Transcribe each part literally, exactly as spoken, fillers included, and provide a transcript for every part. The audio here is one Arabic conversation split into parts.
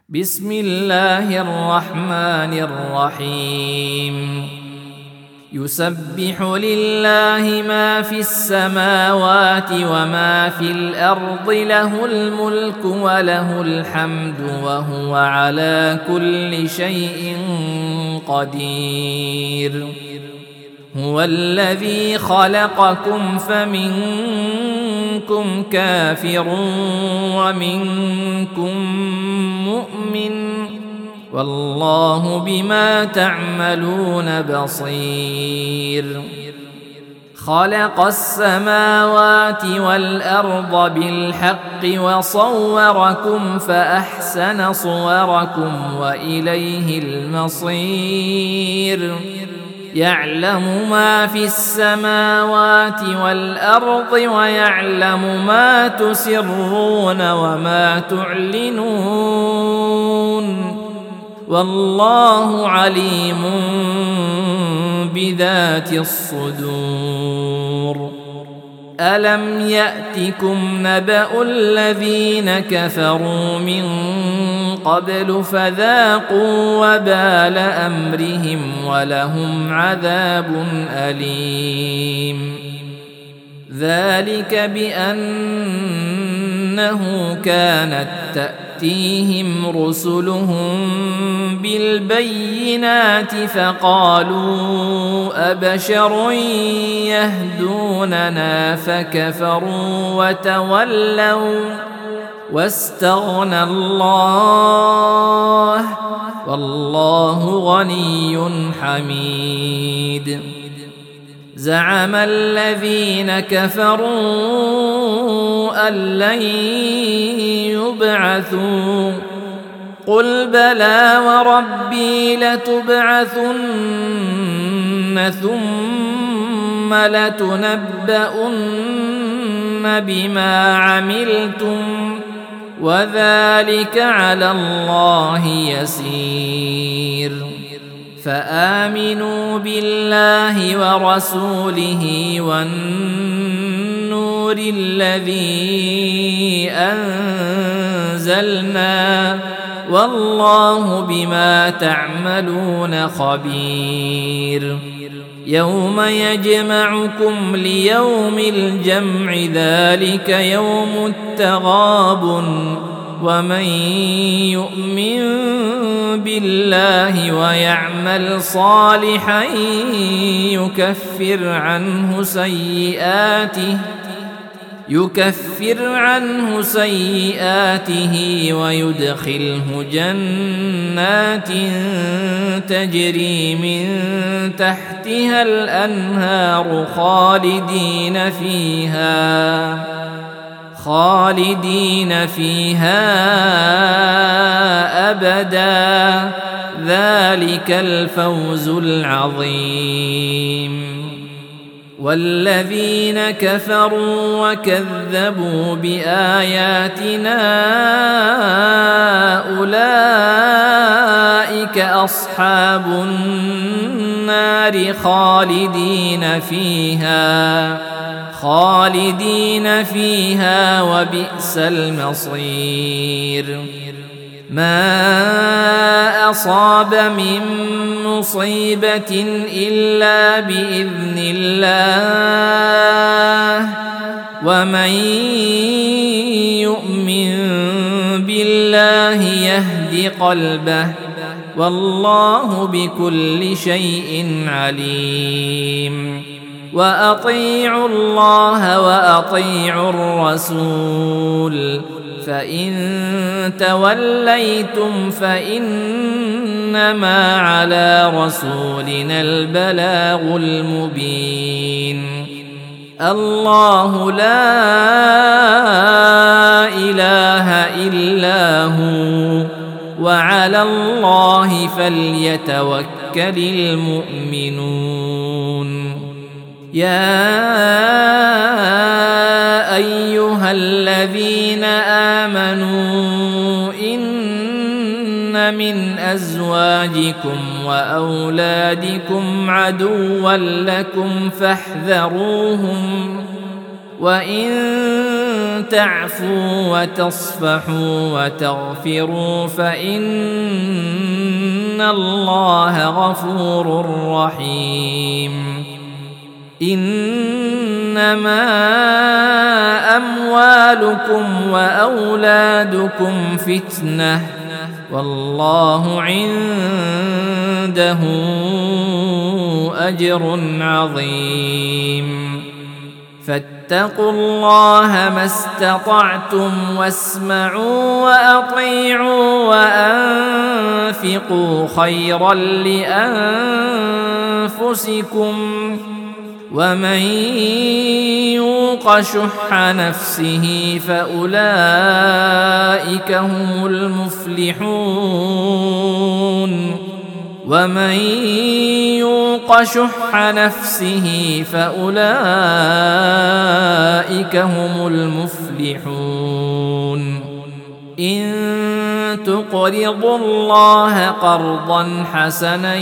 بسم الله الرحمن الرحيم يسبح لله ما في السماوات وما في الأرض له الملك وله الحمد وهو على كل شيء قدير هو الذي خلقكم فمنكم كافر ومنكم مؤمن والله بما تعملون بصير خلق السماوات والأرض بالحق وصوركم فأحسن صوركم وإليه المصير يعلم ما في السماوات والأرض ويعلم ما تسرون وما تعلنون والله عليم بذات الصدور ألم يأتكم نبأ الذين كفروا من قبل فذاقوا وبال أمرهم ولهم عذاب أليم ذلك بأنه كانت تأتيهم رسلهم بالبينات فقالوا أبشر يهدوننا فكفروا وتولوا واستغنى الله والله غني حميد زعم الذين كفروا أن لن يبعثوا قل بلى وربي لتبعثن ثم لتنبؤن بما عملتم وذلك على الله يسير فآمنوا بالله ورسوله والنور الذي أنزلنا والله بما تعملون خبير يوم يجمعكم ليوم الجمع ذلك يوم التغابن ومن يؤمن بالله ويعمل صالحا يكفر عنه سيئاته يكفر عنه سيئاته ويدخله جنات تجري من تحتها الأنهار خالدين فيها خالدين فيها أبدا ذلك الفوز العظيم والذين كفروا وكذبوا بآياتنا أولئك أصحاب النار خالدين فيها خالدين فيها وبئس المصير ما أصاب من مصيبة إلا بإذن الله ومن يؤمن بالله يهد قلبه والله بكل شيء عليم وأطيعوا الله وأطيعوا الرسول فإن توليتم فإنما على رسولنا البلاغ المبين الله لا إله إلا هو وعلى الله فليتوكل المؤمنون يا أيها الذين آمنوا إن من أزواجكم وأولادكم عدوا لكم فاحذروهم وإن تعفوا وتصفحوا وتغفروا فإن الله غفور رحيم. إنما أموالكم وأولادكم فتنة والله عنده أجر عظيم. فاتقوا الله ما استطعتم واسمعوا وأطيعوا وأنفقوا خيرا لأنفسكم ومن يوق شح نفسه فأولئك هم المفلحون ومن يوق شح نفسه فأولئك هم المفلحون. إن تقرضوا الله قرضا حسنا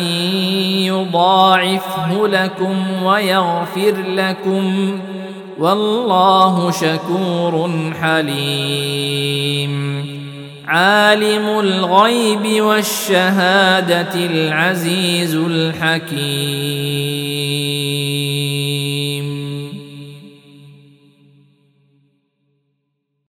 يضاعفه لكم ويغفر لكم والله شكور حليم. عالم الغيب والشهادة العزيز الحكيم.